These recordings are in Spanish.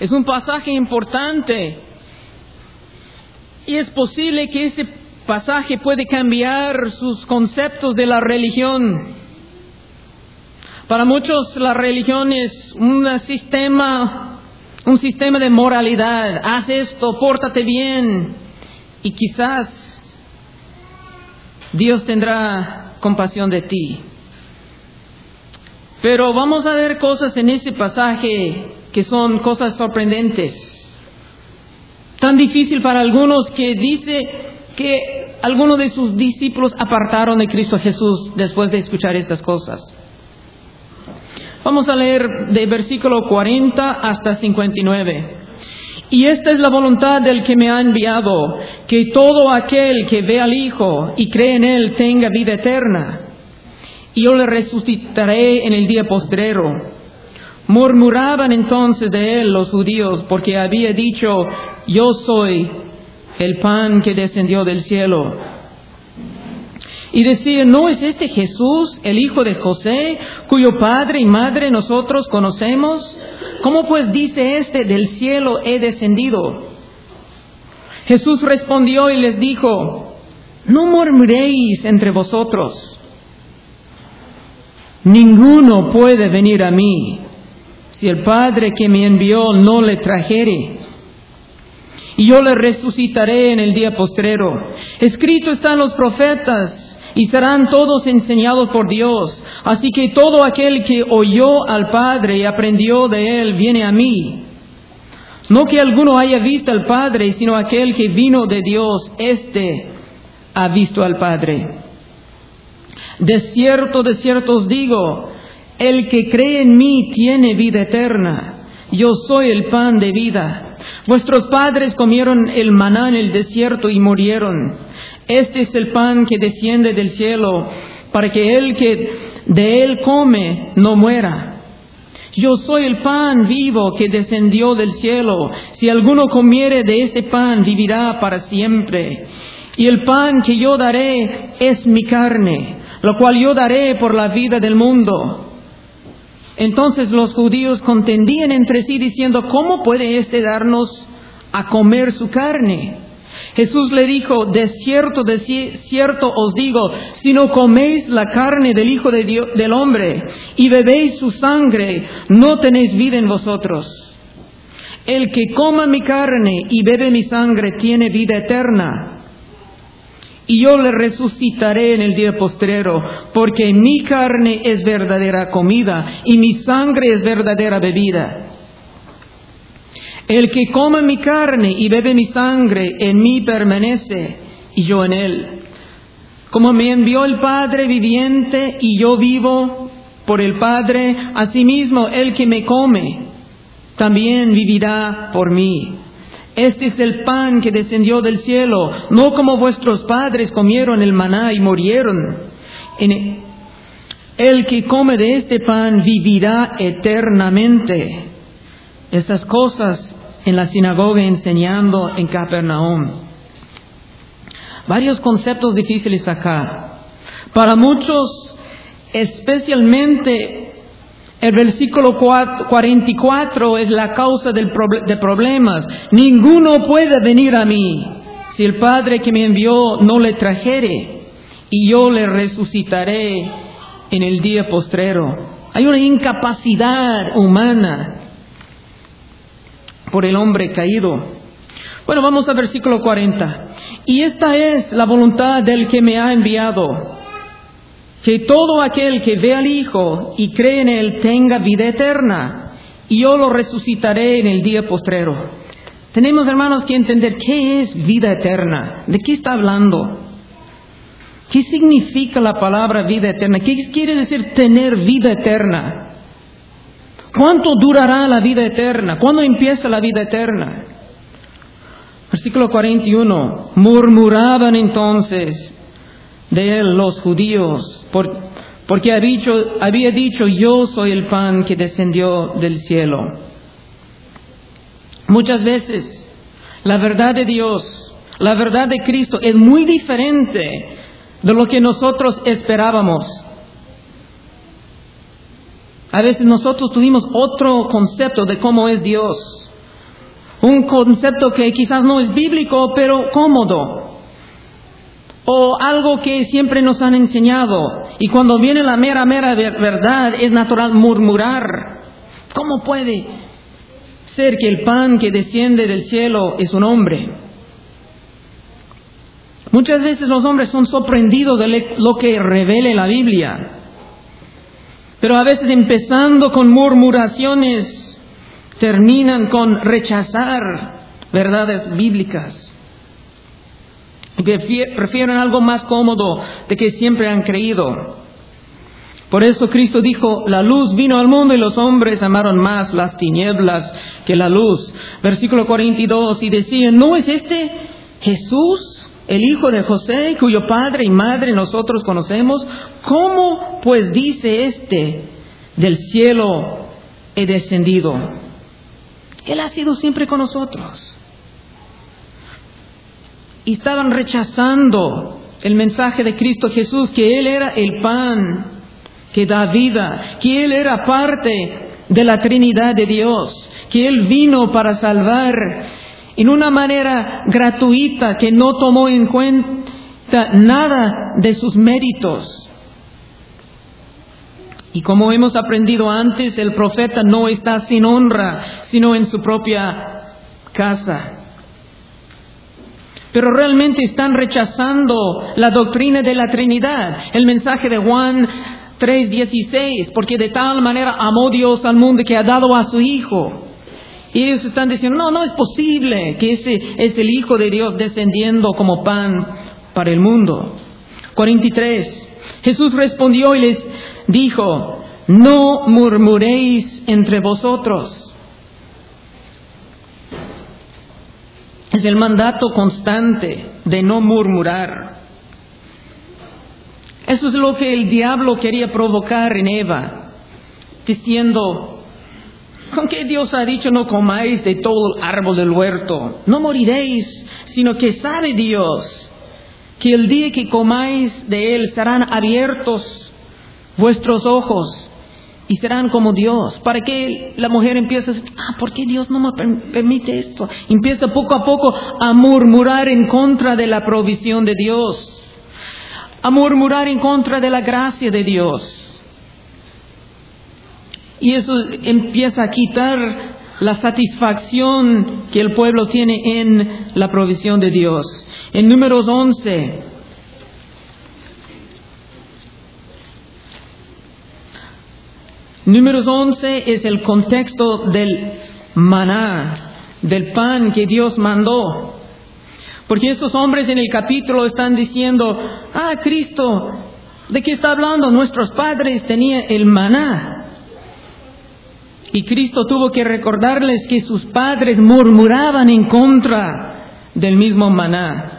Es un pasaje importante. Y es posible que ese pasaje puede cambiar sus conceptos de la religión. Para muchos la religión es un sistema de moralidad. Haz esto, pórtate bien. Y quizás Dios tendrá compasión de ti. Pero vamos a ver cosas en ese pasaje que son cosas sorprendentes. Tan difícil para algunos que dice que algunos de sus discípulos apartaron de Cristo Jesús después de escuchar estas cosas. Vamos a leer de versículo 40 hasta 59. Y esta es la voluntad del que me ha enviado, que todo aquel que ve al Hijo y cree en Él tenga vida eterna. Y yo le resucitaré en el día postrero. Murmuraban entonces de Él los judíos, porque había dicho: yo soy el pan que descendió del cielo. Y decían: ¿no es este Jesús, el hijo de José, cuyo padre y madre nosotros conocemos? ¿Cómo pues dice este: del cielo he descendido? Jesús respondió y les dijo: no murmuréis entre vosotros. Ninguno puede venir a mí si el Padre que me envió no le trajere. Y yo le resucitaré en el día postrero. Escrito están los profetas, y serán todos enseñados por Dios. Así que todo aquel que oyó al Padre y aprendió de Él viene a mí. No que alguno haya visto al Padre, sino aquel que vino de Dios, éste ha visto al Padre. De cierto os digo, el que cree en mí tiene vida eterna. Yo soy el pan de vida. Vuestros padres comieron el maná en el desierto y murieron. Este es el pan que desciende del cielo, para que el que de él come no muera. Yo soy el pan vivo que descendió del cielo. Si alguno comiere de ese pan, vivirá para siempre. Y el pan que yo daré es mi carne, lo cual yo daré por la vida del mundo. Entonces los judíos contendían entre sí diciendo: ¿cómo puede éste darnos a comer su carne? Jesús le dijo: de cierto os digo, si no coméis la carne del Hijo de Dios, del hombre, y bebéis su sangre, no tenéis vida en vosotros. El que coma mi carne y bebe mi sangre tiene vida eterna. Y yo le resucitaré en el día postrero, porque mi carne es verdadera comida y mi sangre es verdadera bebida. El que come mi carne y bebe mi sangre, en mí permanece y yo en él. Como me envió el Padre viviente y yo vivo por el Padre, asimismo el que me come también vivirá por mí. Este es el pan que descendió del cielo, no como vuestros padres comieron el maná y murieron. El que come de este pan vivirá eternamente. Esas cosas en la sinagoga enseñando en Capernaum. Varios conceptos difíciles acá. Para muchos, especialmente el versículo 44 es la causa de problemas. Ninguno puede venir a mí si el Padre que me envió no le trajere, y yo le resucitaré en el día postrero. Hay una incapacidad humana por el hombre caído. Bueno, vamos al versículo 40. Y esta es la voluntad del que me ha enviado, que todo aquel que ve al Hijo y cree en Él tenga vida eterna, y yo lo resucitaré en el día postrero. Tenemos, hermanos, que entender qué es vida eterna. ¿De qué está hablando? ¿Qué significa la palabra vida eterna? ¿Qué quiere decir tener vida eterna? ¿Cuánto durará la vida eterna? ¿Cuándo empieza la vida eterna? Versículo 41. Murmuraban entonces de él los judíos, porque había dicho: yo soy el pan que descendió del cielo. Muchas veces la verdad de Dios, la verdad de Cristo es muy diferente de lo que nosotros esperábamos. A veces nosotros tuvimos otro concepto de cómo es Dios. Un concepto que quizás no es bíblico, pero cómodo. O algo que siempre nos han enseñado. Y cuando viene la mera verdad, es natural murmurar. ¿Cómo puede ser que el pan que desciende del cielo es un hombre? Muchas veces los hombres son sorprendidos de lo que revela la Biblia. Pero a veces empezando con murmuraciones, terminan con rechazar verdades bíblicas. Prefieren algo más cómodo de que siempre han creído. Por eso Cristo dijo, la luz vino al mundo y los hombres amaron más las tinieblas que la luz. Versículo 42, y decían, ¿no es este Jesús, el hijo de José, cuyo padre y madre nosotros conocemos? ¿Cómo pues dice este, del cielo he descendido? Él ha sido siempre con nosotros. Y estaban rechazando el mensaje de Cristo Jesús, que Él era el pan que da vida, que Él era parte de la Trinidad de Dios, que Él vino para salvar en una manera gratuita, que no tomó en cuenta nada de sus méritos. Y como hemos aprendido antes, el profeta no está sin honra, sino en su propia casa. Pero realmente están rechazando la doctrina de la Trinidad, el mensaje de Juan 3:16, porque de tal manera amó Dios al mundo que ha dado a su Hijo. Y ellos están diciendo, no es posible que ese es el Hijo de Dios descendiendo como pan para el mundo. 43. Jesús respondió y les dijo, no murmuréis entre vosotros. Es el mandato constante de no murmurar. Eso es lo que el diablo quería provocar en Eva, diciendo, ¿con qué Dios ha dicho no comáis de todo el árbol del huerto? No moriréis, sino que sabe Dios que el día que comáis de él serán abiertos vuestros ojos y serán como Dios. Para que la mujer empiece a decir, ¿por qué Dios no me permite esto? Empieza poco a poco a murmurar en contra de la provisión de Dios, a murmurar en contra de la gracia de Dios. Y eso empieza a quitar la satisfacción que el pueblo tiene en la provisión de Dios. En Números 11, Números 11 es el contexto del maná, del pan que Dios mandó. Porque estos hombres en el capítulo están diciendo, Cristo, ¿de qué está hablando? Nuestros padres tenían el maná. Y Cristo tuvo que recordarles que sus padres murmuraban en contra del mismo maná.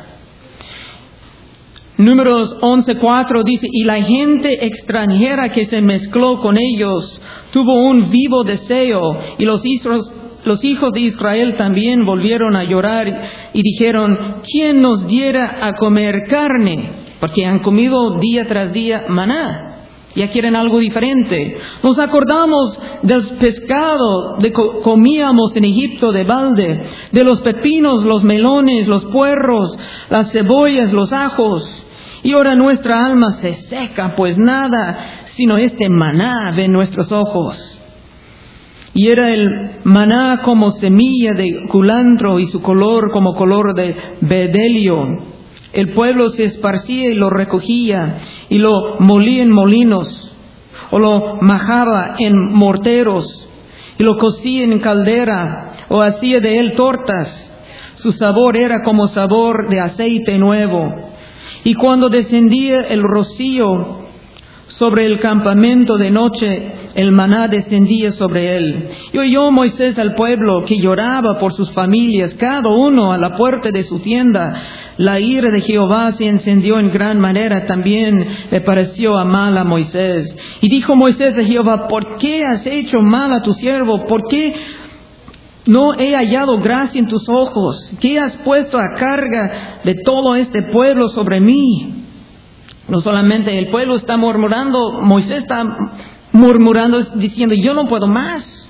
Números 11:4 dice, y la gente extranjera que se mezcló con ellos tuvo un vivo deseo, y los hijos de Israel también volvieron a llorar y dijeron, ¿quién nos diera a comer carne? Porque han comido día tras día maná. Ya quieren algo diferente. Nos acordamos del pescado que comíamos en Egipto de balde, de los pepinos, los melones, los puerros, las cebollas, los ajos. Y ahora nuestra alma se seca, pues nada sino este maná ven nuestros ojos. Y era el maná como semilla de culantro y su color como color de bedelio. El pueblo se esparcía y lo recogía y lo molía en molinos, o lo majaba en morteros y lo cocía en caldera, o hacía de él tortas. Su sabor era como sabor de aceite nuevo. Y cuando descendía el rocío sobre el campamento de noche, el maná descendía sobre él. Y oyó Moisés al pueblo que lloraba por sus familias, cada uno a la puerta de su tienda. La ira de Jehová se encendió en gran manera, también le pareció mal a Moisés. Y dijo Moisés a Jehová, ¿por qué has hecho mal a tu siervo? ¿Por qué no he hallado gracia en tus ojos? ¿Qué has puesto a carga de todo este pueblo sobre mí? No solamente el pueblo está murmurando, Moisés está murmurando diciendo, yo no puedo más.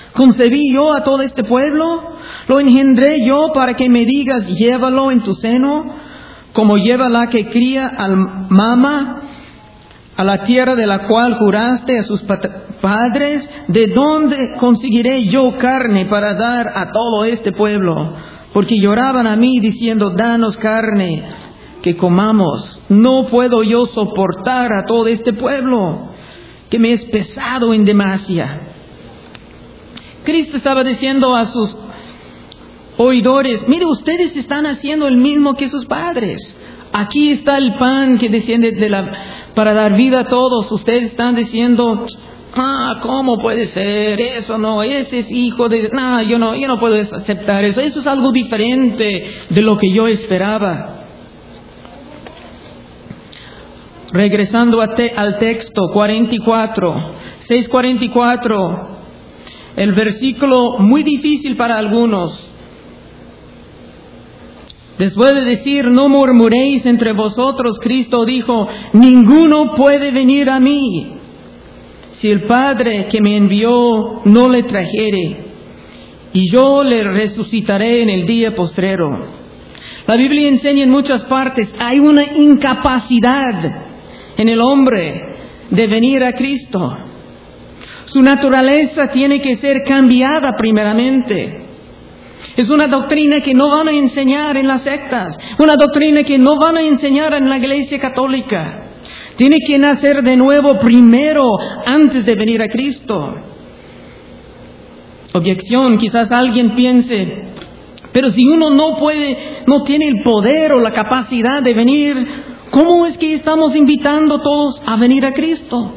¿Concebí yo a todo este pueblo? ¿Lo engendré yo para que me digas, llévalo en tu seno, como lleva la que cría al mama, a la tierra de la cual juraste a sus padres? ¿De dónde conseguiré yo carne para dar a todo este pueblo? Porque lloraban a mí diciendo, danos carne que comamos. No puedo yo soportar a todo este pueblo, que me es pesado en demasía. Cristo estaba diciendo a sus oidores, mire, ustedes están haciendo el mismo que sus padres. Aquí está el pan que desciende para dar vida a todos. Ustedes están diciendo, ¿cómo puede ser? Eso no, ese es hijo de... No, yo no puedo aceptar eso. Eso es algo diferente de lo que yo esperaba. Regresando al texto 6:44, el versículo muy difícil para algunos. Después de decir, no murmuréis entre vosotros, Cristo dijo, ninguno puede venir a mí si el Padre que me envió no le trajere, y yo le resucitaré en el día postrero. La Biblia enseña en muchas partes, hay una incapacidad en el hombre de venir a Cristo. Su naturaleza tiene que ser cambiada primeramente. Es una doctrina que no van a enseñar en las sectas, una doctrina que no van a enseñar en la Iglesia Católica. Tiene que nacer de nuevo primero antes de venir a Cristo. Objeción, quizás alguien piense, pero si uno no tiene el poder o la capacidad de venir, ¿cómo es que estamos invitando todos a venir a Cristo?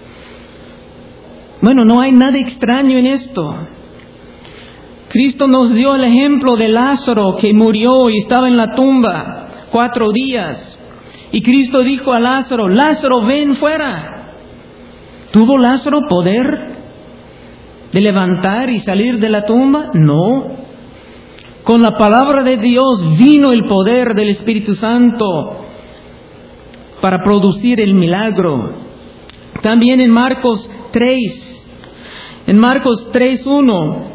Bueno, no hay nada extraño en esto. Cristo nos dio el ejemplo de Lázaro, que murió y estaba en la tumba 4 días. Y Cristo dijo a Lázaro, Lázaro, ven fuera. ¿Tuvo Lázaro poder de levantar y salir de la tumba? No. Con la palabra de Dios vino el poder del Espíritu Santo para producir el milagro. También en Marcos 3:1,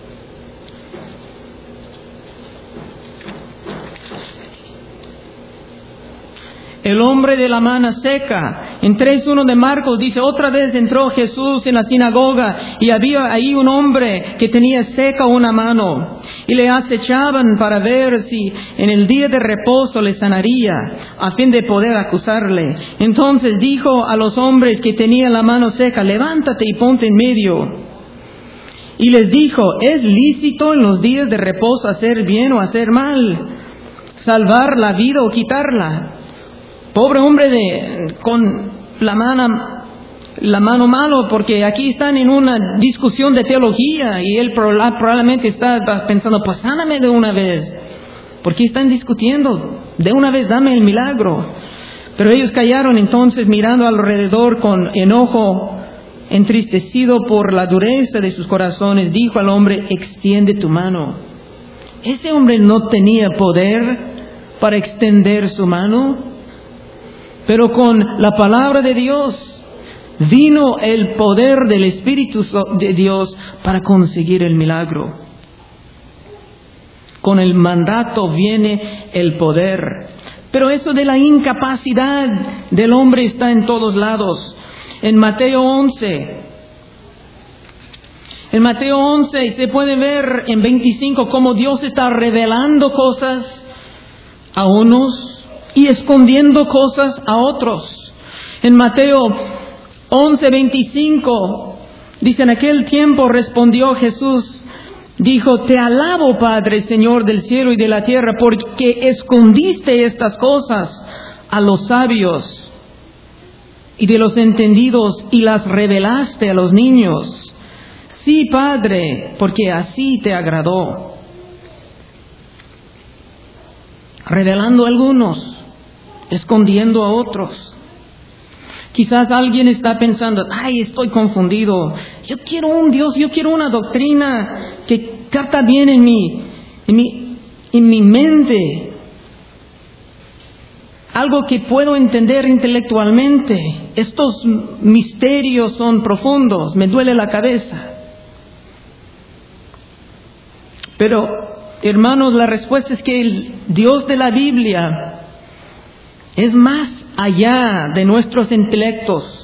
el hombre de la mano seca. En 3:1 de Marcos dice, otra vez entró Jesús en la sinagoga y había ahí un hombre que tenía seca una mano. Y le acechaban para ver si en el día de reposo le sanaría, a fin de poder acusarle. Entonces dijo a los hombres que tenían la mano seca, levántate y ponte en medio. Y les dijo, ¿es lícito en los días de reposo hacer bien o hacer mal? ¿Salvar la vida o quitarla? Pobre hombre con la mano malo, porque aquí están en una discusión de teología y él probablemente está pensando, pues sáname de una vez. ¿Por qué están discutiendo? De una vez dame el milagro. Pero ellos callaron. Entonces, mirando alrededor con enojo, entristecido por la dureza de sus corazones, dijo al hombre, extiende tu mano. Ese hombre no tenía poder para extender su mano. Pero con la palabra de Dios vino el poder del Espíritu de Dios para conseguir el milagro. Con el mandato viene el poder. Pero eso de la incapacidad del hombre está en todos lados. En Mateo 11 se puede ver en 25 cómo Dios está revelando cosas a unos y escondiendo cosas a otros. En Mateo 11:25 dice, en aquel tiempo respondió Jesús, dijo, te alabo, Padre, Señor del cielo y de la tierra, porque escondiste estas cosas a los sabios y de los entendidos y las revelaste a los niños. Sí, Padre, porque así te agradó. Revelando a algunos, escondiendo a otros. Quizás alguien está pensando, estoy confundido. Yo quiero un Dios, yo quiero una doctrina que capta bien en mi mente. Algo que puedo entender intelectualmente. Estos misterios son profundos, me duele la cabeza. Pero, hermanos, la respuesta es que el Dios de la Biblia es más allá de nuestros intelectos.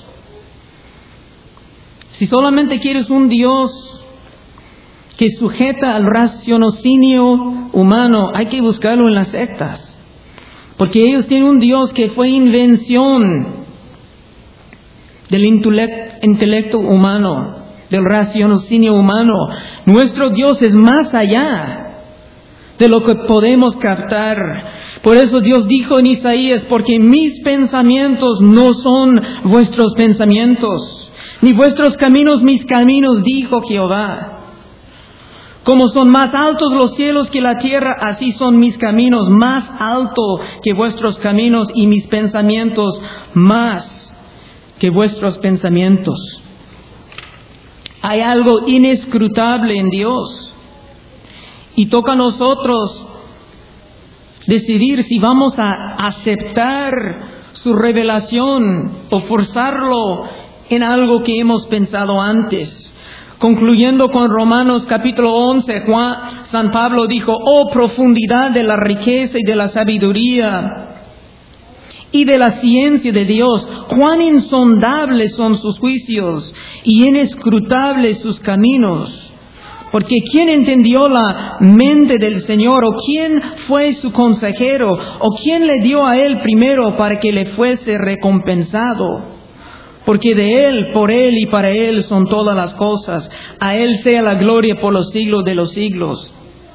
Si solamente quieres un Dios que sujeta al raciocinio humano, hay que buscarlo en las sectas. Porque ellos tienen un Dios que fue invención del intelecto humano, del raciocinio humano. Nuestro Dios es más allá de lo que podemos captar. Por eso Dios dijo en Isaías, porque mis pensamientos no son vuestros pensamientos, ni vuestros caminos mis caminos, dijo Jehová. Como son más altos los cielos que la tierra, así son mis caminos más altos que vuestros caminos y mis pensamientos más que vuestros pensamientos. Hay algo inescrutable en Dios y toca a nosotros decidir si vamos a aceptar su revelación o forzarlo en algo que hemos pensado antes. Concluyendo con Romanos capítulo 11, San Pablo dijo, oh profundidad de la riqueza y de la sabiduría y de la ciencia de Dios, cuán insondables son sus juicios y inescrutables sus caminos. Porque ¿quién entendió la mente del Señor? ¿O quién fue su consejero? ¿O quién le dio a él primero para que le fuese recompensado? Porque de Él, por Él y para Él son todas las cosas. A Él sea la gloria por los siglos de los siglos.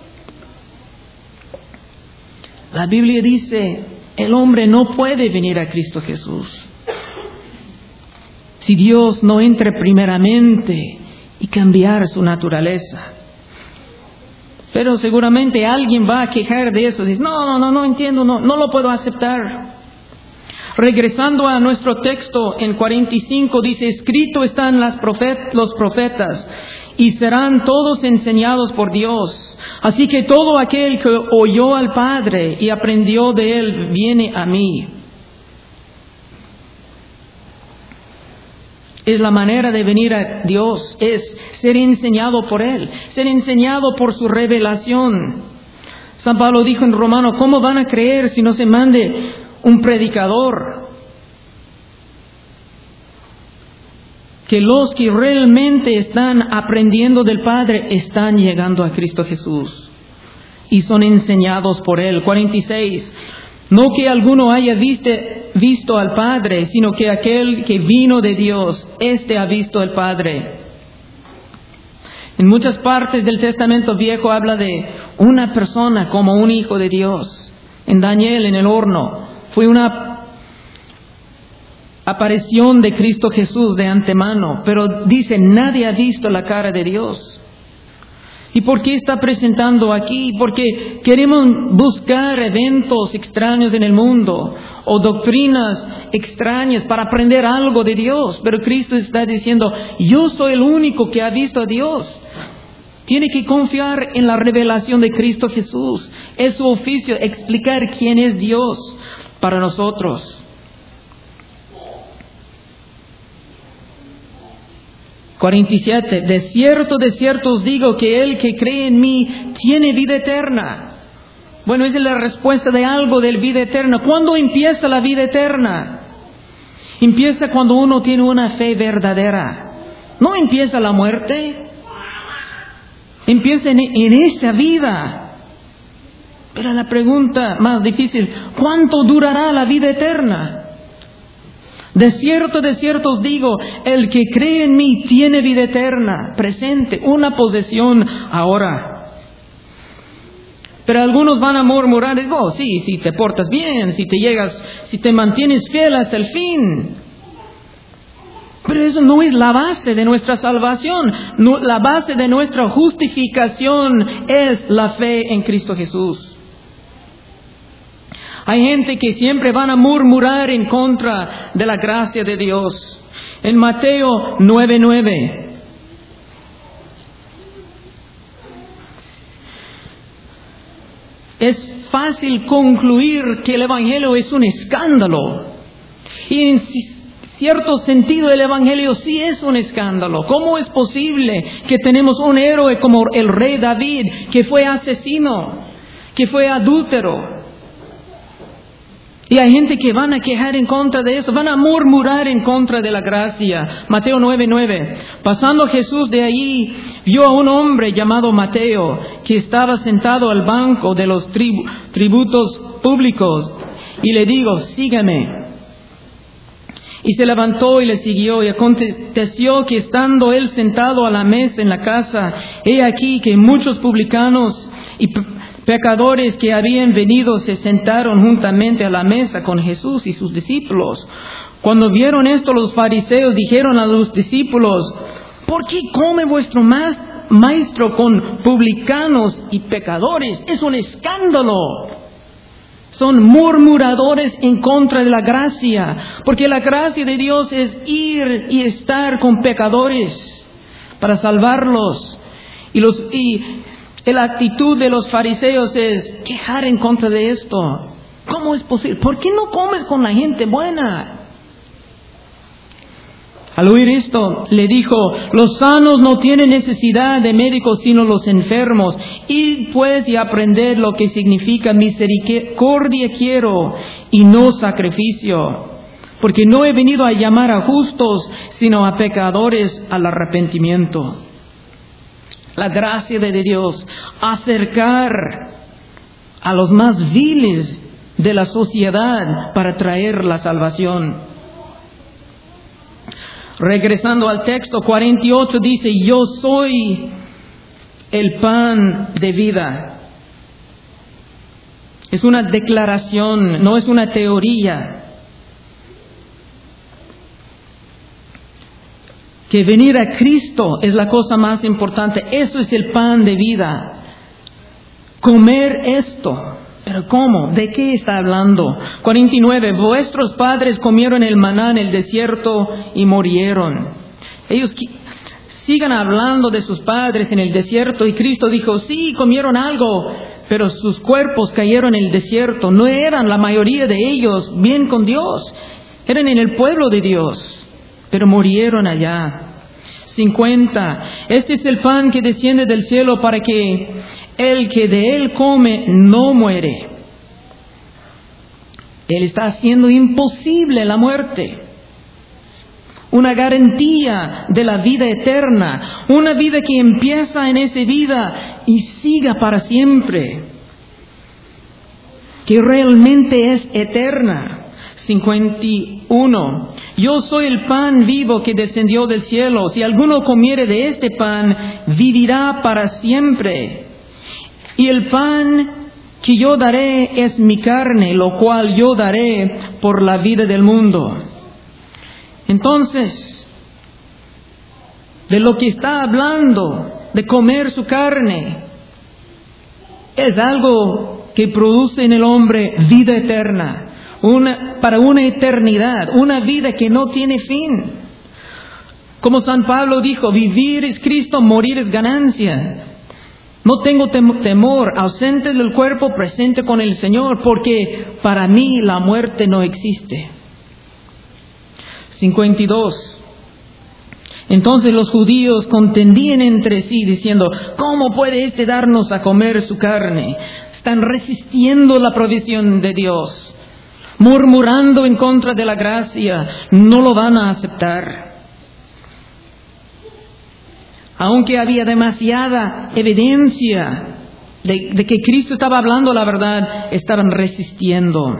La Biblia dice, el hombre no puede venir a Cristo Jesús si Dios no entra primeramente y cambiar su naturaleza. Pero seguramente alguien va a quejar de eso. Dice, no entiendo, no lo puedo aceptar. Regresando a nuestro texto en 45, dice, escrito están los profetas y serán todos enseñados por Dios. Así que todo aquel que oyó al Padre y aprendió de Él viene a mí. Es la manera de venir a Dios, es ser enseñado por Él, ser enseñado por su revelación. San Pablo dijo en Romanos, ¿cómo van a creer si no se mande un predicador? Que los que realmente están aprendiendo del Padre están llegando a Cristo Jesús y son enseñados por Él. 46. No que alguno haya visto al Padre, sino que aquel que vino de Dios, éste ha visto al Padre. En muchas partes del Testamento Viejo habla de una persona como un hijo de Dios. En Daniel, en el horno, fue una aparición de Cristo Jesús de antemano, pero dice, nadie ha visto la cara de Dios. ¿Y por qué está presentando aquí? Porque queremos buscar eventos extraños en el mundo o doctrinas extrañas para aprender algo de Dios. Pero Cristo está diciendo, yo soy el único que ha visto a Dios. Tiene que confiar en la revelación de Cristo Jesús. Es su oficio explicar quién es Dios para nosotros. 47. De cierto os digo que el que cree en mí tiene vida eterna. Bueno, esa es la respuesta de algo de vida eterna. ¿Cuándo empieza la vida eterna? Empieza cuando uno tiene una fe verdadera. No empieza la muerte. Empieza en esta vida. Pero la pregunta más difícil, ¿cuánto durará la vida eterna? De cierto os digo, el que cree en mí tiene vida eterna, presente, una posesión ahora. Pero algunos van a murmurar, sí, si te portas bien, si te mantienes fiel hasta el fin. Pero eso no es la base de nuestra salvación. No, la base de nuestra justificación es la fe en Cristo Jesús. Hay gente que siempre van a murmurar en contra de la gracia de Dios. En Mateo 9:9. Es fácil concluir que el Evangelio es un escándalo. Y cierto sentido el Evangelio sí es un escándalo. ¿Cómo es posible que tenemos un héroe como el rey David, que fue asesino, que fue adúltero? Y hay gente que van a quejar en contra de eso, van a murmurar en contra de la gracia. Mateo 9:9. Pasando Jesús de allí, vio a un hombre llamado Mateo, que estaba sentado al banco de los tributos públicos, y le dijo: sígame. Y se levantó y le siguió, y aconteció que estando él sentado a la mesa en la casa, he aquí que muchos publicanos y pecadores que habían venido se sentaron juntamente a la mesa con Jesús y sus discípulos. Cuando vieron esto, los fariseos dijeron a los discípulos: ¿por qué come vuestro maestro con publicanos y pecadores? Es un escándalo. Son murmuradores en contra de la gracia, porque la gracia de Dios es ir y estar con pecadores para salvarlos. Y la actitud de los fariseos es quejar en contra de esto. ¿Cómo es posible? ¿Por qué no comes con la gente buena? Al oír esto, le dijo: los sanos no tienen necesidad de médicos, sino los enfermos. Id pues y aprended lo que significa misericordia quiero y no sacrificio. Porque no he venido a llamar a justos, sino a pecadores al arrepentimiento. La gracia de Dios, acercar a los más viles de la sociedad para traer la salvación. Regresando al texto 48, dice: yo soy el pan de vida. Es una declaración, no es una teoría. Que venir a Cristo es la cosa más importante. Eso es el pan de vida. Comer esto. ¿Pero cómo? ¿De qué está hablando? 49. Vuestros padres comieron el maná en el desierto y murieron. Ellos sigan hablando de sus padres en el desierto, y Cristo dijo: sí, comieron algo, pero sus cuerpos cayeron en el desierto. No eran la mayoría de ellos bien con Dios. Eran en el pueblo de Dios, pero murieron allá. 50. Este es el pan que desciende del cielo para que el que de él come no muere. Él está haciendo imposible la muerte. Una garantía de la vida eterna. Una vida que empieza en esa vida y siga para siempre. Que realmente es eterna. 51. Yo soy el pan vivo que descendió del cielo. Si alguno comiere de este pan, vivirá para siempre. Y el pan que yo daré es mi carne, lo cual yo daré por la vida del mundo. Entonces, de lo que está hablando, de comer su carne, es algo que produce en el hombre vida eterna. Para una eternidad, una vida que no tiene fin. Como San Pablo dijo: vivir es Cristo, morir es ganancia. No tengo temor, ausente del cuerpo, presente con el Señor, porque para mí la muerte no existe. 52. Entonces los judíos contendían entre sí, diciendo: ¿cómo puede éste darnos a comer su carne? Están resistiendo la provisión de Dios. Murmurando en contra de la gracia, no lo van a aceptar. Aunque había demasiada evidencia de que Cristo estaba hablando la verdad, estaban resistiendo.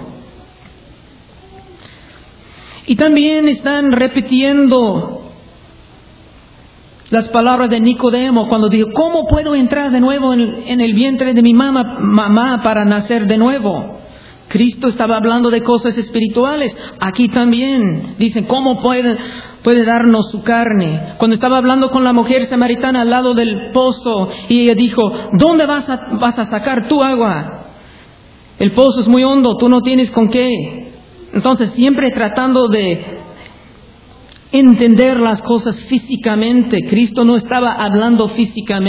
Y también están repitiendo las palabras de Nicodemo cuando dijo: ¿cómo puedo entrar de nuevo en el vientre de mi mamá para nacer de nuevo? Cristo estaba hablando de cosas espirituales. Aquí también dicen: ¿cómo puede darnos su carne? Cuando estaba hablando con la mujer samaritana al lado del pozo, y ella dijo: ¿dónde vas a sacar tu agua? El pozo es muy hondo, tú no tienes con qué. Entonces, siempre tratando de entender las cosas físicamente. Cristo no estaba hablando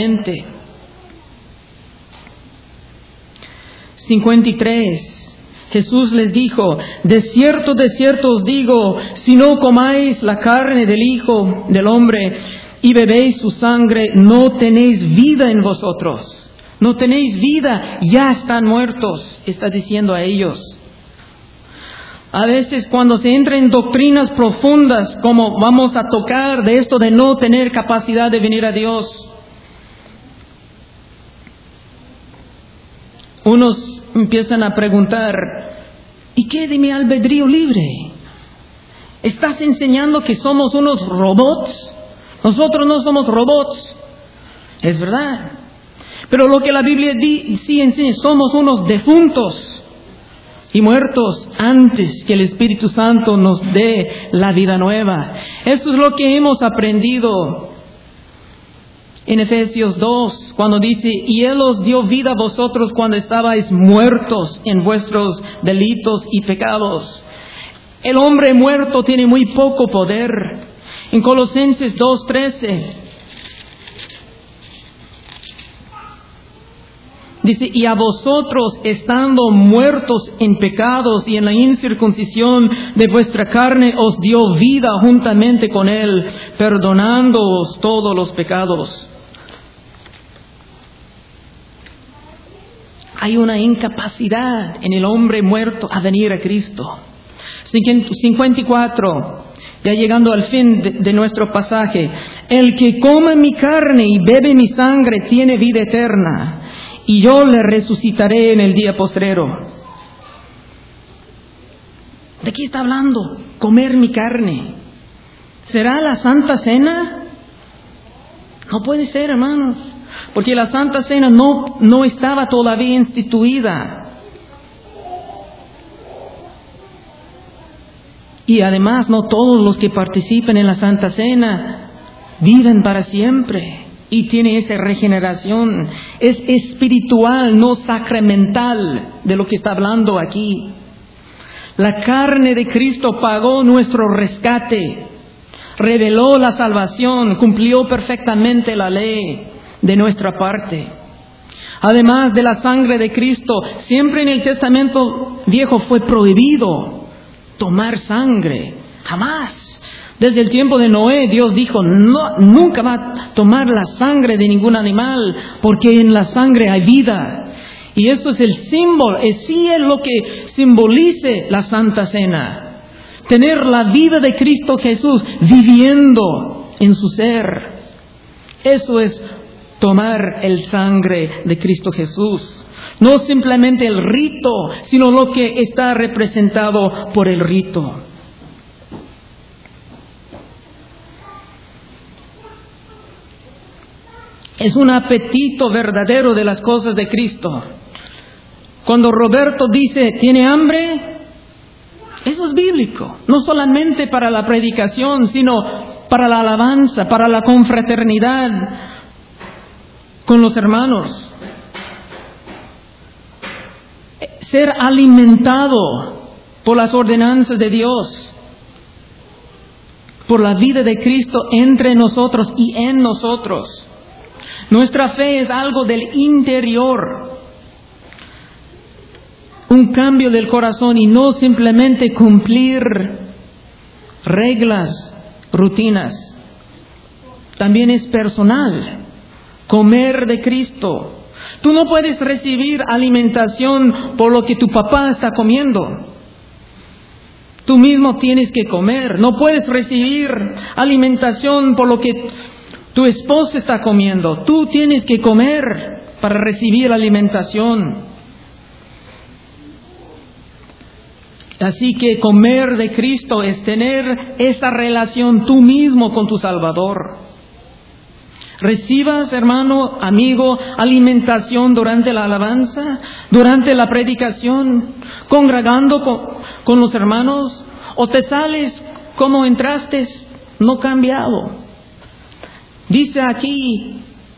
físicamente. 53. Jesús les dijo: de cierto os digo, si no comáis la carne del Hijo del Hombre y bebéis su sangre, no tenéis vida en vosotros. No tenéis vida, ya están muertos, está diciendo a ellos. A veces cuando se entra en doctrinas profundas, como vamos a tocar de esto de no tener capacidad de venir a Dios, unos empiezan a preguntar: ¿y qué de mi albedrío libre? ¿Estás enseñando que somos unos robots? Nosotros no somos robots. Es verdad. Pero lo que la Biblia sí enseña, somos unos defuntos y muertos antes que el Espíritu Santo nos dé la vida nueva. Eso es lo que hemos aprendido en Efesios 2, cuando dice: y Él os dio vida a vosotros cuando estabais muertos en vuestros delitos y pecados. El hombre muerto tiene muy poco poder. En Colosenses 2:13 dice: y a vosotros, estando muertos en pecados y en la incircuncisión de vuestra carne, os dio vida juntamente con Él, perdonándoos todos los pecados. Hay una incapacidad en el hombre muerto a venir a Cristo. 54, ya llegando al fin de nuestro pasaje: el que come mi carne y bebe mi sangre tiene vida eterna, y yo le resucitaré en el día postrero. ¿De qué está hablando? Comer mi carne. ¿Será la Santa Cena? No puede ser, hermanos, porque la Santa Cena no estaba todavía instituida. Y además no todos los que participen en la Santa Cena viven para siempre y tienen esa regeneración. Es espiritual, no sacramental, de lo que está hablando aquí. La carne de Cristo pagó nuestro rescate, reveló la salvación, cumplió perfectamente la ley de nuestra parte. Además de la sangre de Cristo, siempre en el Testamento Viejo fue prohibido tomar sangre. Jamás. Desde el tiempo de Noé, Dios dijo: no, nunca va a tomar la sangre de ningún animal, porque en la sangre hay vida. Y esto es el símbolo, sí es lo que simbolice la Santa Cena. Tener la vida de Cristo Jesús viviendo en su ser. Eso es tomar el sangre de Cristo Jesús. No simplemente el rito, sino lo que está representado por el rito. Es un apetito verdadero de las cosas de Cristo. Cuando Roberto dice: ¿tiene hambre? Eso es bíblico. No solamente para la predicación, sino para la alabanza, para la confraternidad con los hermanos. Ser alimentado por las ordenanzas de Dios, por la vida de Cristo entre nosotros y en nosotros. Nuestra fe es algo del interior, un cambio del corazón y no simplemente cumplir reglas, rutinas. También es personal, comer de Cristo. Tú no puedes recibir alimentación por lo que tu papá está comiendo. Tú mismo tienes que comer. No puedes recibir alimentación por lo que tu esposa está comiendo. Tú tienes que comer para recibir alimentación. Así que comer de Cristo es tener esa relación tú mismo con tu Salvador. Recibas, hermano, amigo, alimentación durante la alabanza, durante la predicación, congregando con los hermanos, o te sales como entraste, no cambiado. Dice aquí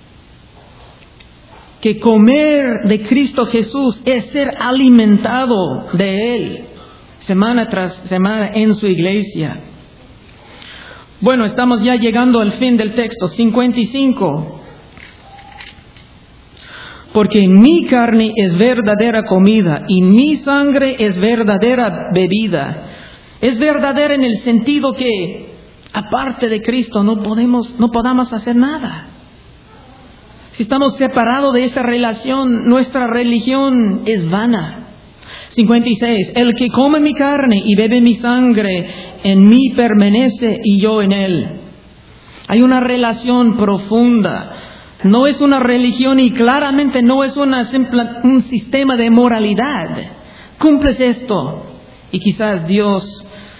que comer de Cristo Jesús es ser alimentado de Él, semana tras semana en su iglesia. Bueno, estamos ya llegando al fin del texto, 55. porque mi carne es verdadera comida y mi sangre es verdadera bebida. Es verdadera en el sentido que aparte de Cristo no podamos hacer nada. Si estamos separados de esa relación, nuestra religión es vana. 56. El que come mi carne y bebe mi sangre, en mí permanece y yo en él. Hay una relación profunda. No es una religión y claramente no es un sistema de moralidad. Cumples esto y quizás Dios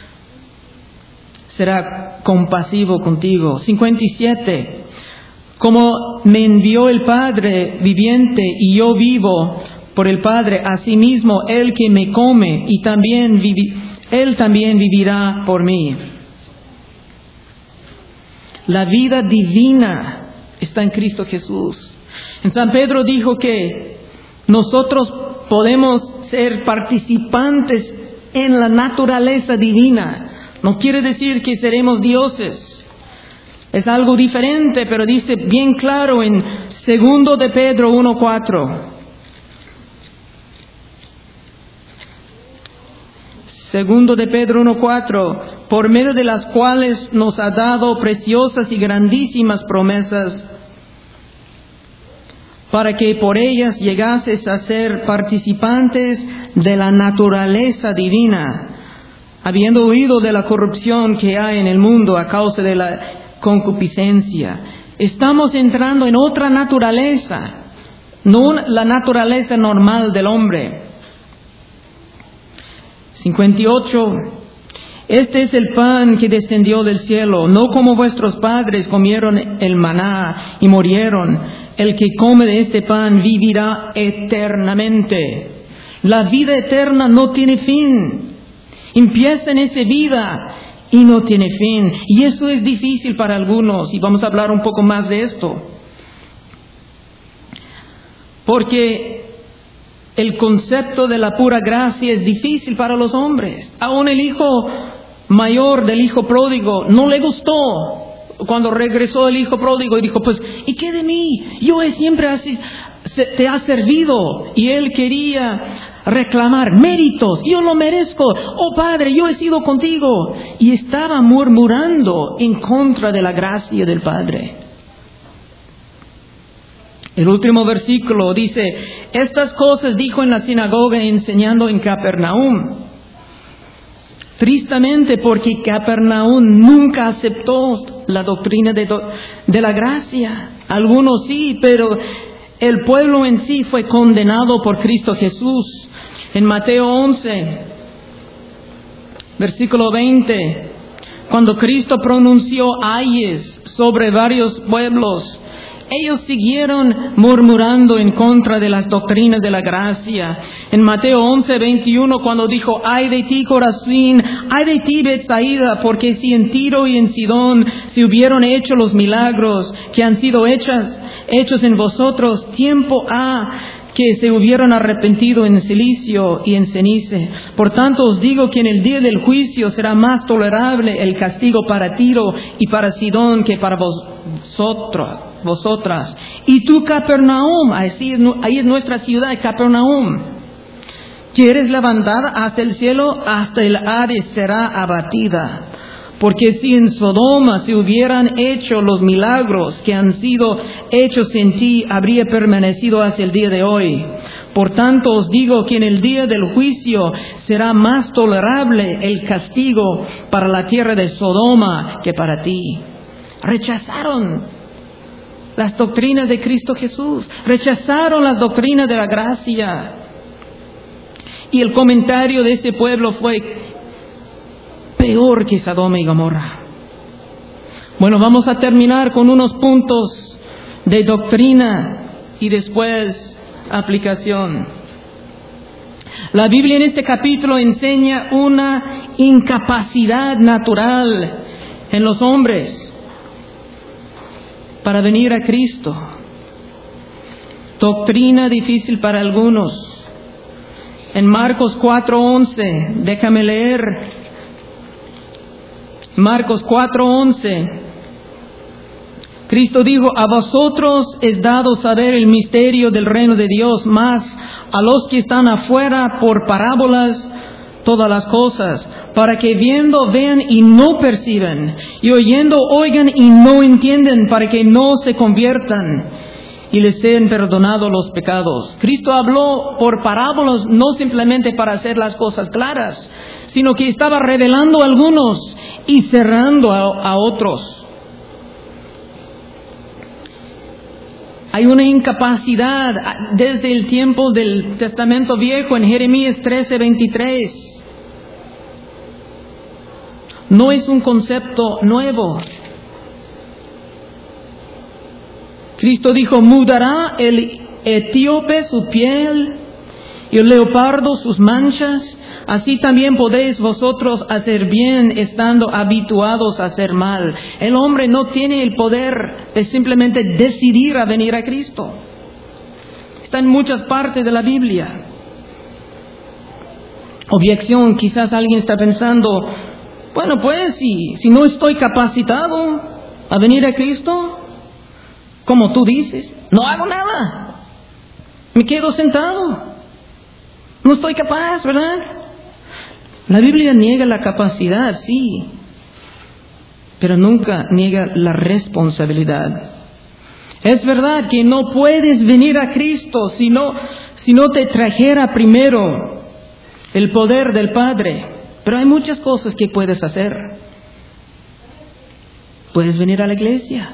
será compasivo contigo. 57. Como me envió el Padre viviente y yo vivo por el Padre, asimismo el que me come y él también vivirá por mí. La vida divina está en Cristo Jesús. En San Pedro dijo que nosotros podemos ser participantes en la naturaleza divina. No quiere decir que seremos dioses. Es algo diferente, pero dice bien claro en 2 de Pedro 1:4. 2 de Pedro 1:4, por medio de las cuales nos ha dado preciosas y grandísimas promesas, para que por ellas llegases a ser participantes de la naturaleza divina, habiendo huido de la corrupción que hay en el mundo a causa de la concupiscencia. Estamos entrando en otra naturaleza, no la naturaleza normal del hombre. 58. Este es el pan que descendió del cielo, no como vuestros padres comieron el maná y murieron. El que come de este pan vivirá eternamente. La vida eterna no tiene fin. Empieza en esa vida y no tiene fin. Y eso es difícil para algunos, y vamos a hablar un poco más de esto. Porque el concepto de la pura gracia es difícil para los hombres. Aún el hijo mayor del hijo pródigo no le gustó cuando regresó el hijo pródigo y dijo, pues, ¿y qué de mí? Yo siempre te ha servido. Y él quería reclamar méritos. Yo lo merezco. Oh Padre, yo he sido contigo. Y estaba murmurando en contra de la gracia del Padre. El último versículo dice, estas cosas dijo en la sinagoga enseñando en Capernaum. Tristemente, porque Capernaum nunca aceptó la doctrina de la gracia. Algunos sí, pero el pueblo en sí fue condenado por Cristo Jesús. En Mateo 11, versículo 20, cuando Cristo pronunció ayes sobre varios pueblos, ellos siguieron murmurando en contra de las doctrinas de la gracia. En Mateo 11:21, cuando dijo, ay de ti Corazín, ay de ti Betsaida, porque si en Tiro y en Sidón se hubieron hecho los milagros que han sido hechos en vosotros, tiempo ha que se hubieran arrepentido en Cilicio y en Cenice. Por tanto os digo que en el día del juicio será más tolerable el castigo para Tiro y para Sidón que para vosotras. Y tú, Capernaum, ahí es nuestra ciudad, Capernaum, que eres levantada hasta el cielo, hasta el Hades será abatida. Porque si en Sodoma se hubieran hecho los milagros que han sido hechos en ti, habría permanecido hasta el día de hoy. Por tanto os digo que en el día del juicio será más tolerable el castigo para la tierra de Sodoma que para ti. Rechazaron las doctrinas de Cristo Jesús, rechazaron las doctrinas de la gracia. Y el comentario de ese pueblo fue peor que Sodoma y Gomorra. Bueno, vamos a terminar con unos puntos de doctrina y después aplicación. La Biblia en este capítulo enseña una incapacidad natural en los hombres para venir a Cristo. Doctrina difícil para algunos. En Marcos 4:11, déjame leer. Marcos 4:11. Cristo dijo, a vosotros es dado saber el misterio del reino de Dios, mas a los que están afuera por parábolas todas las cosas, para que viendo vean y no perciban, y oyendo oigan y no entienden, para que no se conviertan y les sean perdonados los pecados. Cristo habló por parábolas no simplemente para hacer las cosas claras, sino que estaba revelando a algunos y cerrando a otros. Hay una incapacidad desde el tiempo del Testamento Viejo en Jeremías 13:23. No es un concepto nuevo. Cristo dijo, mudará el etíope su piel y el leopardo sus manchas. Así también podéis vosotros hacer bien estando habituados a hacer mal. El hombre no tiene el poder de simplemente decidir a venir a Cristo. Está en muchas partes de la Biblia. Objeción, quizás alguien está pensando, bueno, pues si no estoy capacitado a venir a Cristo, como tú dices, no hago nada. Me quedo sentado. No estoy capaz, ¿verdad? La Biblia niega la capacidad, sí, pero nunca niega la responsabilidad. Es verdad que no puedes venir a Cristo si no te trajera primero el poder del Padre, pero hay muchas cosas que puedes hacer. Puedes venir a la iglesia,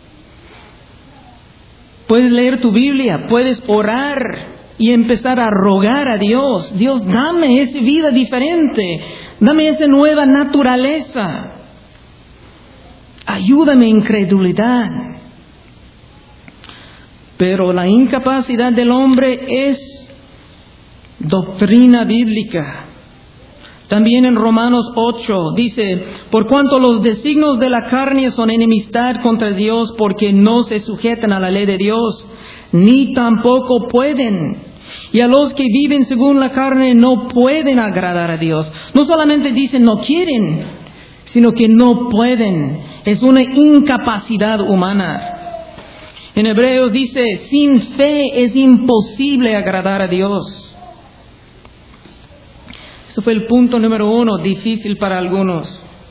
puedes leer tu Biblia, puedes orar y empezar a rogar a Dios. Dios, dame esa vida diferente. Dame esa nueva naturaleza. Ayúdame en incredulidad. Pero la incapacidad del hombre es doctrina bíblica. También en Romanos 8 dice, por cuanto los designios de la carne son enemistad contra Dios, porque no se sujetan a la ley de Dios, ni tampoco pueden. Y a los que viven según la carne no pueden agradar a Dios. No solamente dicen no quieren, sino que no pueden. Es una incapacidad humana. En Hebreos dice, sin fe es imposible agradar a Dios. Eso fue el punto número 1, difícil para algunos.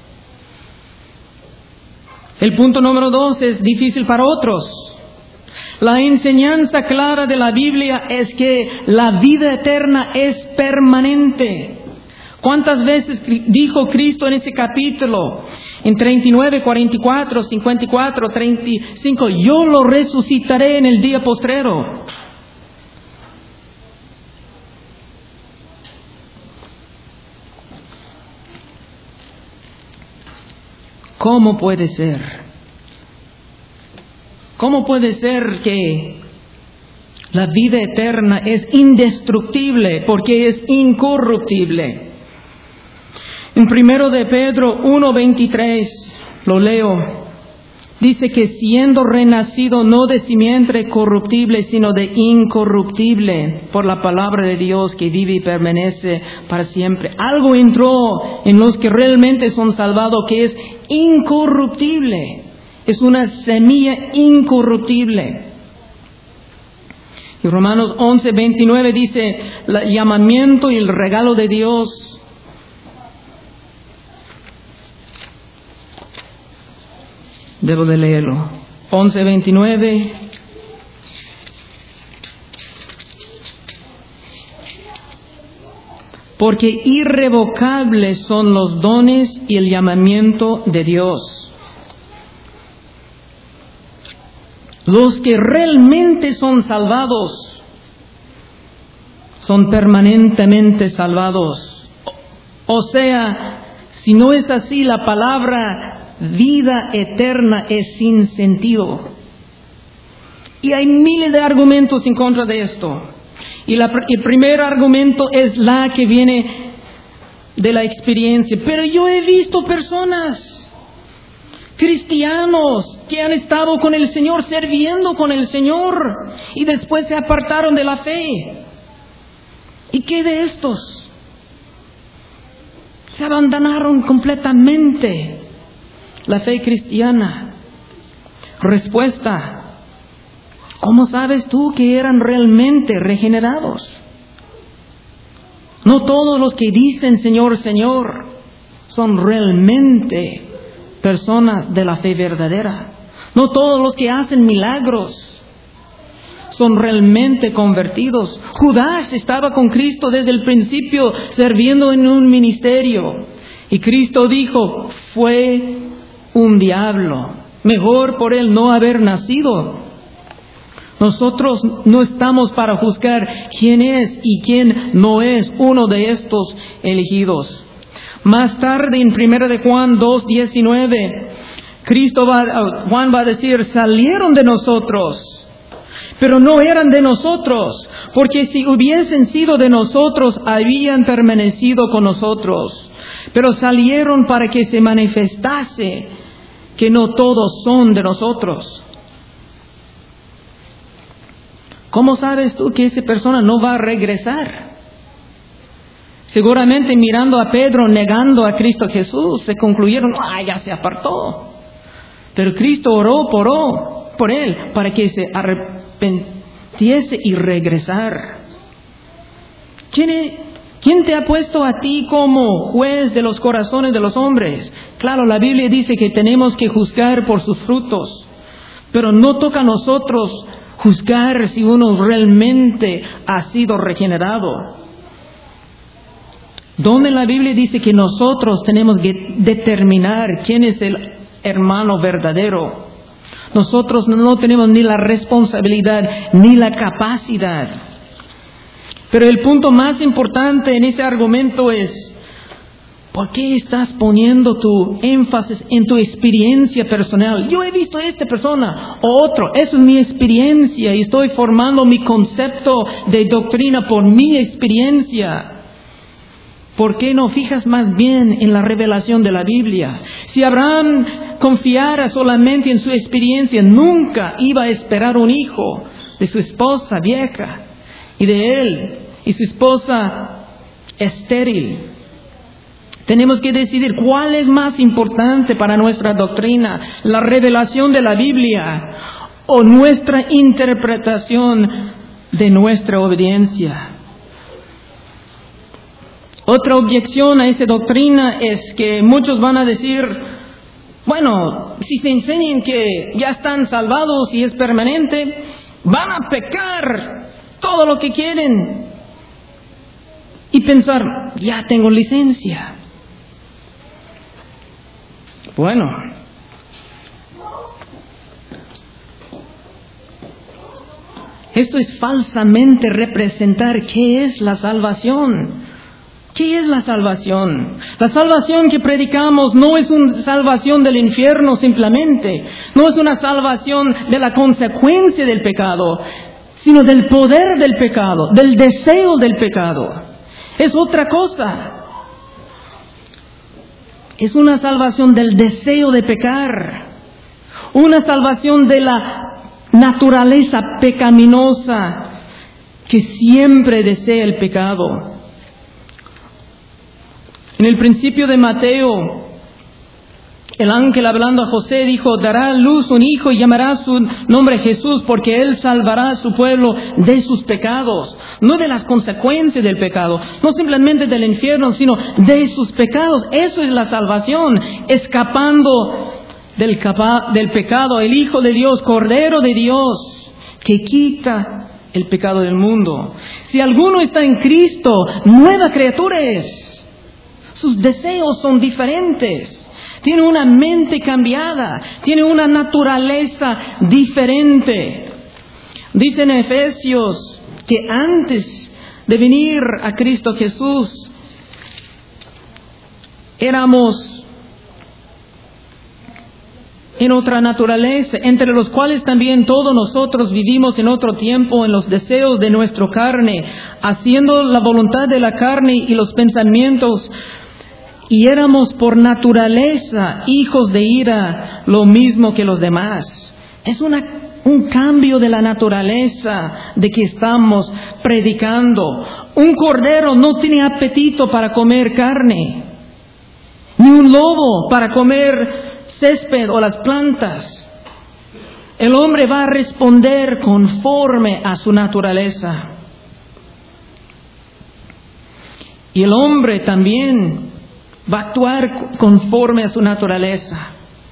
El punto número 2 es difícil para otros. La enseñanza clara de la Biblia es que la vida eterna es permanente. ¿Cuántas veces dijo Cristo en ese capítulo? En 39, 44, 54, 35, yo lo resucitaré en el día postrero. ¿Cómo puede ser? ¿Cómo puede ser que la vida eterna es indestructible porque es incorruptible? En 1 de Pedro 1:23, lo leo, dice que siendo renacido no de simiente corruptible, sino de incorruptible, por la palabra de Dios que vive y permanece para siempre. Algo entró en los que realmente son salvados que es incorruptible. Es una semilla incorruptible. Y Romanos 11:29 dice, el llamamiento y el regalo de Dios. Debo de leerlo. 11:29. Porque irrevocables son los dones y el llamamiento de Dios. Los que realmente son salvados son permanentemente salvados. O sea, si no es así, la palabra vida eterna es sin sentido. Y hay miles de argumentos en contra de esto. Y el primer argumento es la que viene de la experiencia. Pero yo he visto personas, cristianos, que han estado con el Señor, sirviendo con el Señor, y después se apartaron de la fe. ¿Y qué de estos? Se abandonaron completamente la fe cristiana. Respuesta: ¿cómo sabes tú que eran realmente regenerados? No todos los que dicen Señor, Señor son realmente personas de la fe verdadera. No todos los que hacen milagros son realmente convertidos. Judas estaba con Cristo desde el principio, sirviendo en un ministerio. Y Cristo dijo: fue un diablo. Mejor por él no haber nacido. Nosotros no estamos para juzgar quién es y quién no es uno de estos elegidos. Más tarde, en 1 de Juan 2:19, Juan va a decir: salieron de nosotros, pero no eran de nosotros, porque si hubiesen sido de nosotros, habían permanecido con nosotros. Pero salieron para que se manifestase que no todos son de nosotros. ¿Cómo sabes tú que esa persona no va a regresar? Seguramente mirando a Pedro negando a Cristo Jesús, se concluyeron: ya se apartó. Pero Cristo oró por él para que se arrepintiese y regresar. ¿Quién te ha puesto a ti como juez de los corazones de los hombres? Claro, la Biblia dice que tenemos que juzgar por sus frutos, pero no toca a nosotros juzgar si uno realmente ha sido regenerado. Donde la Biblia dice que nosotros tenemos que determinar quién es el hermano verdadero. Nosotros no tenemos ni la responsabilidad ni la capacidad. Pero el punto más importante en ese argumento es: ¿por qué estás poniendo tu énfasis en tu experiencia personal? Yo he visto a esta persona o otro, esa es mi experiencia y estoy formando mi concepto de doctrina por mi experiencia. ¿Por qué no fijas más bien en la revelación de la Biblia? Si Abraham confiara solamente en su experiencia, nunca iba a esperar un hijo de su esposa vieja y de él y su esposa estéril. Tenemos que decidir cuál es más importante para nuestra doctrina: la revelación de la Biblia o nuestra interpretación de nuestra obediencia. Otra objeción a esa doctrina es que muchos van a decir: bueno, si se enseñan que ya están salvados y es permanente, van a pecar todo lo que quieren y pensar: ya tengo licencia. Bueno, esto es falsamente representar qué es la salvación. ¿Qué es la salvación? La salvación que predicamos no es una salvación del infierno simplemente, no es una salvación de la consecuencia del pecado, sino del poder del pecado, del deseo del pecado. Es otra cosa. Es una salvación del deseo de pecar, una salvación de la naturaleza pecaminosa que siempre desea el pecado. En el principio de Mateo, el ángel hablando a José dijo: dará a luz un hijo y llamará su nombre Jesús, porque él salvará a su pueblo de sus pecados. No de las consecuencias del pecado, no simplemente del infierno, sino de sus pecados. Eso es la salvación, escapando del pecado. El Hijo de Dios, Cordero de Dios, que quita el pecado del mundo. Si alguno está en Cristo, nueva criatura es. Sus deseos son diferentes. Tiene una mente cambiada. Tiene una naturaleza diferente. Dice en Efesios que antes de venir a Cristo Jesús, éramos en otra naturaleza, entre los cuales también todos nosotros vivimos en otro tiempo en los deseos de nuestra carne, haciendo la voluntad de la carne y los pensamientos. Y éramos por naturaleza hijos de ira, lo mismo que los demás. Es un cambio de la naturaleza de que estamos predicando. Un cordero no tiene apetito para comer carne, ni un lobo para comer césped o las plantas. el hombre va a responder conforme a su naturaleza. Y el hombre también va a actuar conforme a su naturaleza.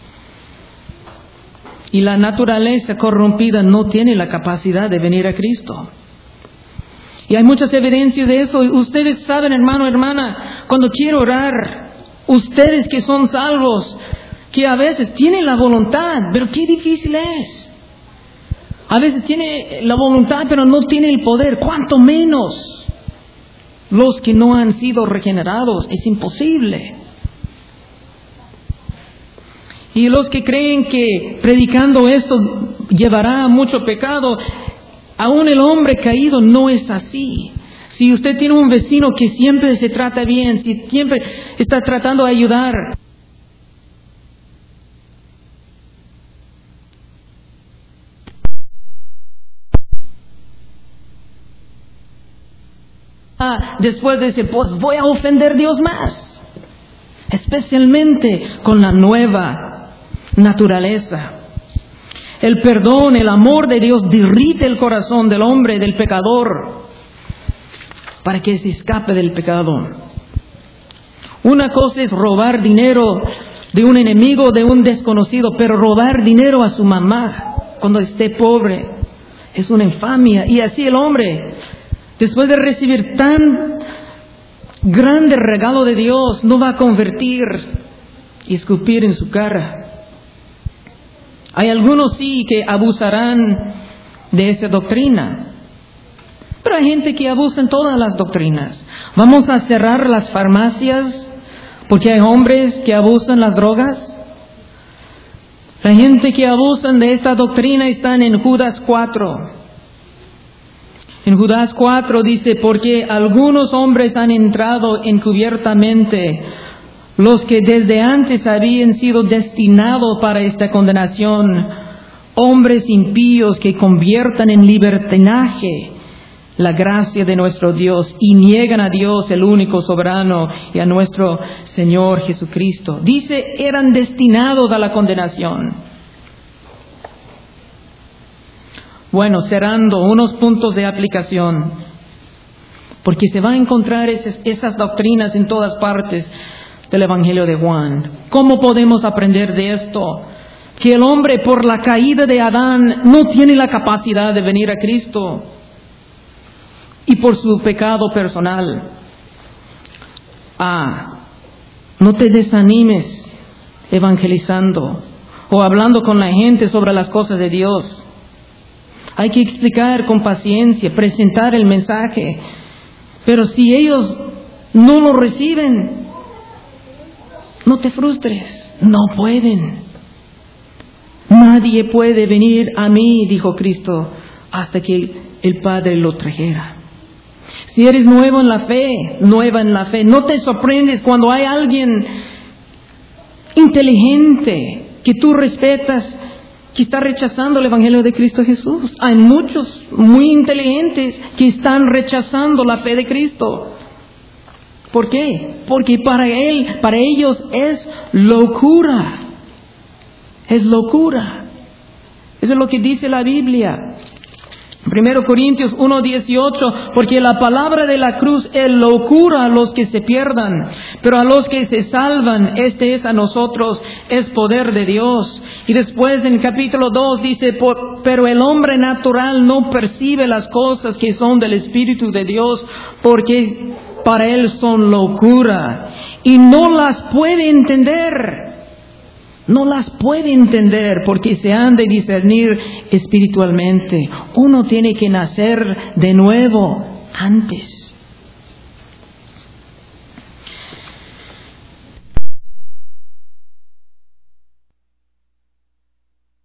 Y la naturaleza corrompida no tiene la capacidad de venir a Cristo. Y hay muchas evidencias de eso. Ustedes saben, hermano, hermana, cuando quiero orar, ustedes que son salvos, que a veces tienen la voluntad, pero qué difícil es. A veces tiene la voluntad, pero no tiene el poder. ¿Cuánto menos los que no han sido regenerados? Es imposible. Y los que creen que predicando esto llevará a mucho pecado, aún el hombre caído no es así. Si usted tiene un vecino que siempre se trata bien, si siempre está tratando de ayudar, después de decir, pues voy a ofender a Dios más, especialmente con la nueva naturaleza. El perdón, el amor de Dios derrite el corazón del hombre, del pecador, para que se escape del pecado. Una cosa es robar dinero de un enemigo, de un desconocido, pero robar dinero a su mamá cuando esté pobre es una infamia. Y así el hombre, después de recibir tan grande regalo de Dios, no va a convertir y escupir en su cara. Hay algunos sí que abusarán de esa doctrina, pero hay gente que abusa en todas las doctrinas. ¿Vamos a cerrar las farmacias porque hay hombres que abusan las drogas? La gente que abusan de esta doctrina están en Judas 4. En Judas 4 dice, porque algunos hombres han entrado encubiertamente, los que desde antes habían sido destinados para esta condenación, hombres impíos que conviertan en libertinaje la gracia de nuestro Dios y niegan a Dios, el único soberano, y a nuestro Señor Jesucristo. Dice, eran destinados a la condenación. Bueno, cerrando unos puntos de aplicación, porque se va a encontrar esas doctrinas en todas partes del Evangelio de Juan. ¿Cómo podemos aprender de esto? Que el hombre, por la caída de Adán, no tiene la capacidad de venir a Cristo, y por su pecado personal. No te desanimes evangelizando o hablando con la gente sobre las cosas de Dios. Hay que explicar con paciencia, presentar el mensaje. Pero si ellos no lo reciben, no te frustres, no pueden. Nadie puede venir a mí, dijo Cristo, hasta que el Padre lo trajera. Si eres nueva en la fe, no te sorprendes cuando hay alguien inteligente que tú respetas, que está rechazando el Evangelio de Cristo Jesús. Hay muchos muy inteligentes que están rechazando la fe de Cristo. ¿Por qué? Porque para ellos es locura. Es locura. Eso es lo que dice la Biblia. 1 Corintios 1:18, porque la palabra de la cruz es locura a los que se pierdan, pero a los que se salvan, es a nosotros, es poder de Dios. Y después en capítulo 2 dice, pero el hombre natural no percibe las cosas que son del Espíritu de Dios, porque para él son locura, y no las puede entender. No las puede entender porque se han de discernir espiritualmente. Uno tiene que nacer de nuevo antes.